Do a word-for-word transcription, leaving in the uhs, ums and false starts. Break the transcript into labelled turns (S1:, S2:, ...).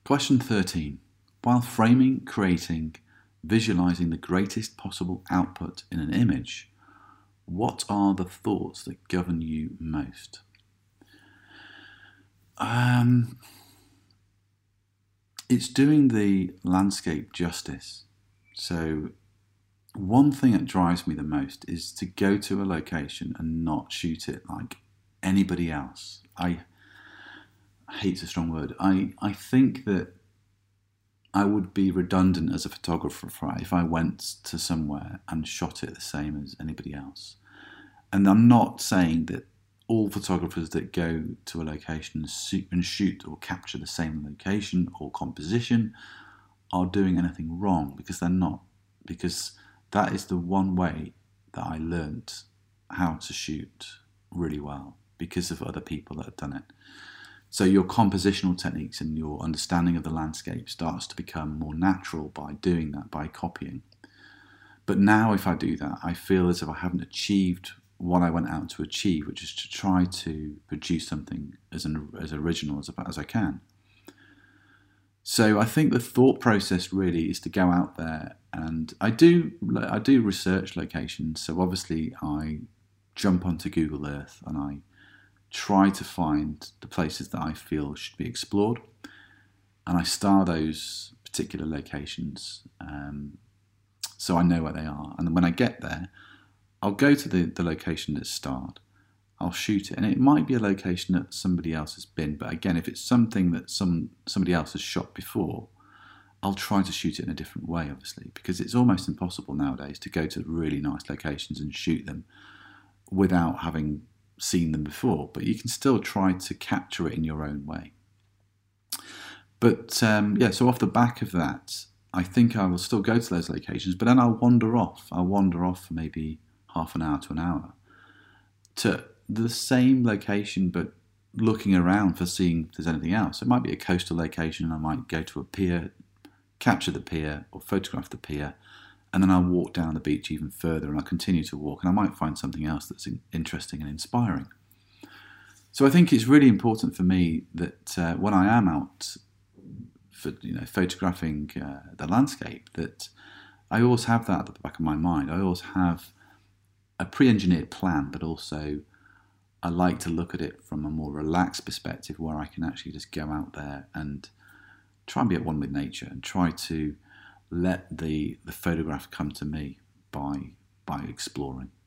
S1: Question thirteen. While framing, creating, visualizing the greatest possible output in an image, what are the thoughts that govern you most? Um, it's doing the landscape justice. So one thing that drives me the most is to go to a location and not shoot it like anybody else. I hate's a strong word. I, I think that I would be redundant as a photographer if I went to somewhere and shot it the same as anybody else. And I'm not saying that all photographers that go to a location and shoot or capture the same location or composition are doing anything wrong, because they're not. Because that is the one way that I learnt how to shoot really well, because of other people that have done it. So your compositional techniques and your understanding of the landscape starts to become more natural by doing that, by copying. But now if I do that, I feel as if I haven't achieved what I went out to achieve, which is to try to produce something as an, as original as, as I can. So I think the thought process really is to go out there, and I do I do research locations. So obviously I jump onto Google Earth and I try to find the places that I feel should be explored, and I star those particular locations um, so I know where they are. And when I get there, I'll go to the, the location that's starred, I'll shoot it, and it might be a location that somebody else has been, but again, if it's something that some somebody else has shot before, I'll try to shoot it in a different way, obviously, because it's almost impossible nowadays to go to really nice locations and shoot them without having seen them before, but you can still try to capture it in your own way. But um, yeah, so off the back of that, I think I will still go to those locations, but then I'll wander off. I'll wander off for maybe half an hour to an hour to the same location, but looking around for seeing if there's anything else. It might be a coastal location, and I might go to a pier, capture the pier or photograph the pier, and then I'll walk down the beach even further, and I'll continue to walk, and I might find something else that's interesting and inspiring. So I think it's really important for me that uh, when I am out for, you know, photographing uh, the landscape, that I always have that at the back of my mind. I always have a pre-engineered plan, but also I like to look at it from a more relaxed perspective, where I can actually just go out there and try and be at one with nature, and try to let the, the photograph come to me by by exploring.